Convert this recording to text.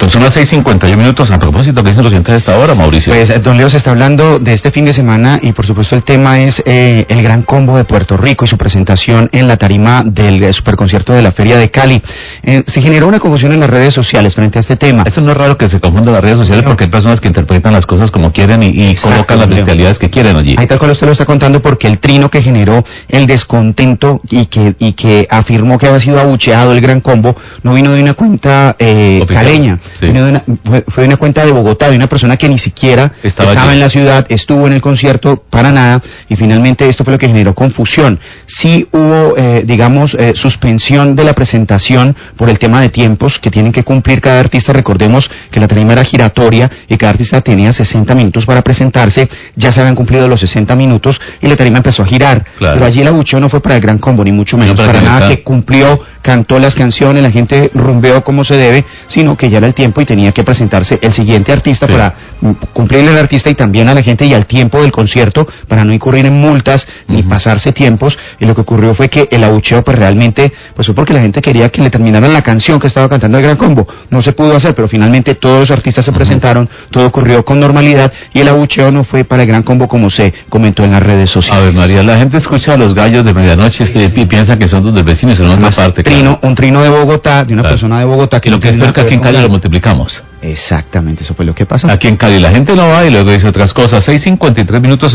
Son las 6:51. A propósito, ¿qué dicen los oyentes a esta hora, Mauricio? Pues, don Leo, se está hablando de este fin de semana y, por supuesto, el tema es el Gran Combo de Puerto Rico y su presentación en la tarima del superconcierto de la Feria de Cali. Se generó una confusión en las redes sociales frente a este tema. Eso no es raro que se confundan las redes sociales porque hay personas que interpretan las cosas como quieren y colocan las bestialidades que quieren allí. Ahí tal cual usted lo está contando, porque el trino que generó el descontento y que afirmó que había sido abucheado el Gran Combo no vino de una cuenta caleña, sí. Fue de una cuenta de Bogotá, de una persona que ni siquiera estaba en la ciudad, estuvo en el concierto para nada, y finalmente esto fue lo que generó confusión. Sí hubo, suspensión de la presentación por el tema de tiempos que tienen que cumplir cada artista. Recordemos que la tarima era giratoria y cada artista tenía 60 minutos para presentarse. Ya se habían cumplido los 60 minutos y la tarima empezó a girar. Claro. Pero allí el abucheo no fue para el Gran Combo, ni mucho menos, para nada, que cumplió, cantó las canciones, la gente rumbeó como se debe, sino que ya era el tiempo y tenía que presentarse el siguiente artista para cumplirle al artista y también a la gente y al tiempo del concierto, para no incurrir en multas ni pasarse tiempos. Y lo que ocurrió fue que el abucheo pues realmente pues fue porque la gente quería que le terminaran la canción que estaba cantando el Gran Combo. No se pudo hacer, pero finalmente todos los artistas se presentaron, todo ocurrió con normalidad y el abucheo no fue para el Gran Combo como se comentó en las redes sociales. A ver, María, la gente escucha a los gallos de medianoche y piensa que son dos vecinos en otra parte. Un trino de Bogotá, de una persona de Bogotá que y lo que es peor que aquí en Cali lo multiplicamos. Exactamente, eso fue lo que pasó. Aquí en Cali la gente no va y luego dice otras cosas. 6:53.